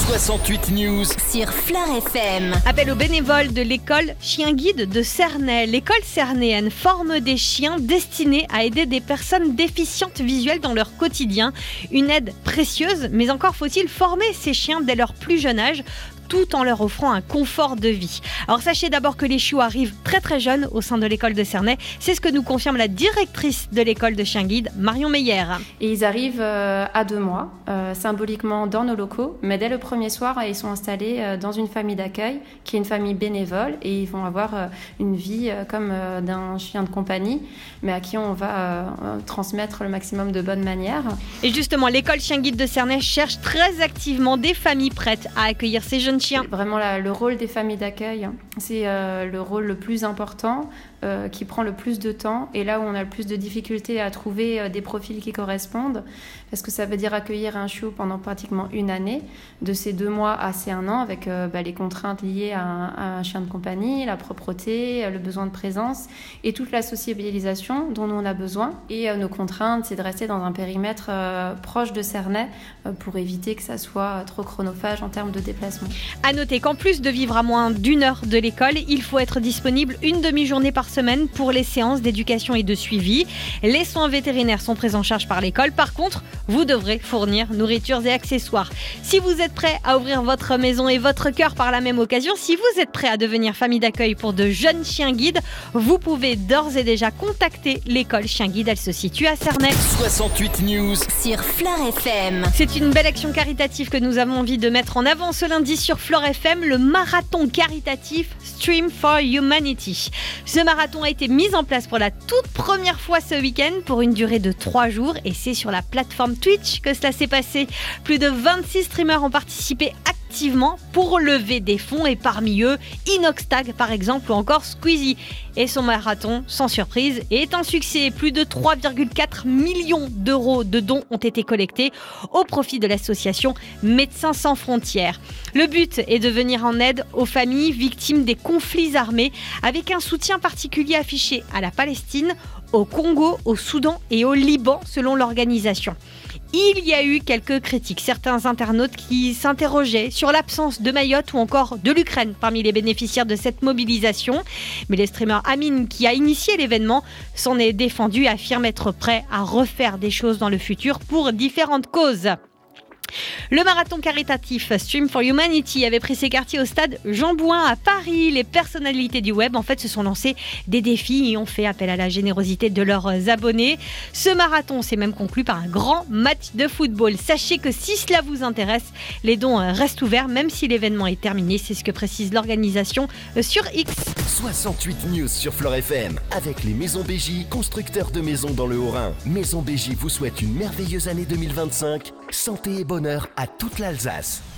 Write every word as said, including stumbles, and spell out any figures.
soixante-huit News sur Fleur F M. Appel aux bénévoles de l'école Chien Guide de Cernay. L'école cernéenne forme des chiens destinés à aider des personnes déficientes visuelles dans leur quotidien. Une aide précieuse, mais encore faut-il former ces chiens dès leur plus jeune âge, tout en leur offrant un confort de vie. Alors sachez d'abord que les chiots arrivent très très jeunes au sein de l'école de Cernay. C'est ce que nous confirme la directrice de l'école de Chien Guide, Marion Meyer. Et ils arrivent euh, à deux mois, euh, symboliquement dans nos locaux, mais dès le premier soir, ils sont installés euh, dans une famille d'accueil, qui est une famille bénévole, et ils vont avoir euh, une vie euh, comme euh, d'un chien de compagnie, mais à qui on va euh, transmettre le maximum de bonnes manières. Et justement, l'école Chien Guide de Cernay cherche très activement des familles prêtes à accueillir ces jeunes chiens. Vraiment, la, le rôle des familles d'accueil, c'est euh, le rôle le plus important, euh, qui prend le plus de temps, et là où on a le plus de difficultés à trouver euh, des profils qui correspondent, parce que ça veut dire accueillir un chiot pendant pratiquement une année, de ces deux mois à ces un an, avec euh, bah, les contraintes liées à un, à un chien de compagnie, la propreté, le besoin de présence, et toute la sociabilisation dont nous on a besoin. Et euh, nos contraintes, c'est de rester dans un périmètre euh, proche de Cernay, euh, pour éviter que ça soit trop chronophage en termes de déplacement. À noter qu'en plus de vivre à moins d'une heure de l'école, il faut être disponible une demi-journée par semaine pour les séances d'éducation et de suivi. Les soins vétérinaires sont pris en charge par l'école. Par contre, vous devrez fournir nourriture et accessoires. Si vous êtes prêt à ouvrir votre maison et votre cœur par la même occasion, si vous êtes prêt à devenir famille d'accueil pour de jeunes chiens guides, vous pouvez d'ores et déjà contacter l'école Chien Guide. Elle se situe à Cernay. soixante-huit News sur Fleur F M. C'est une belle action caritative que nous avons envie de mettre en avant ce lundi sur Fleur F M, le marathon caritatif Stream for Humanity. Ce marathon a été mis en place pour la toute première fois ce week-end pour une durée de trois jours, et c'est sur la plateforme Twitch que cela s'est passé. Plus de vingt-six streamers ont participé activement pour lever des fonds, et parmi eux Inoxtag par exemple, ou encore Squeezie. Et son marathon, sans surprise, est un succès. Plus de trois virgule quatre millions d'euros de dons ont été collectés au profit de l'association Médecins sans frontières. Le but est de venir en aide aux familles victimes des conflits armés, avec un soutien particulier affiché à la Palestine, au Congo, au Soudan et au Liban, selon l'organisation. Il y a eu quelques critiques, certains internautes qui s'interrogeaient sur l'absence de Mayotte ou encore de l'Ukraine parmi les bénéficiaires de cette mobilisation. Mais le streamer Amine, qui a initié l'événement, s'en est défendu et affirme être prêt à refaire des choses dans le futur pour différentes causes. Le marathon caritatif Stream for Humanity avait pris ses quartiers au stade Jean Bouin à Paris. Les personnalités du web en fait se sont lancées des défis et ont fait appel à la générosité de leurs abonnés. Ce marathon s'est même conclu par un grand match de football. Sachez que si cela vous intéresse, les dons restent ouverts même si l'événement est terminé. C'est ce que précise l'organisation sur X. soixante-huit News sur Fleur F M avec les Maisons B J, constructeurs de maisons dans le Haut-Rhin. Maison B J vous souhaite une merveilleuse année deux mille vingt-cinq. Santé et bonheur à toute l'Alsace.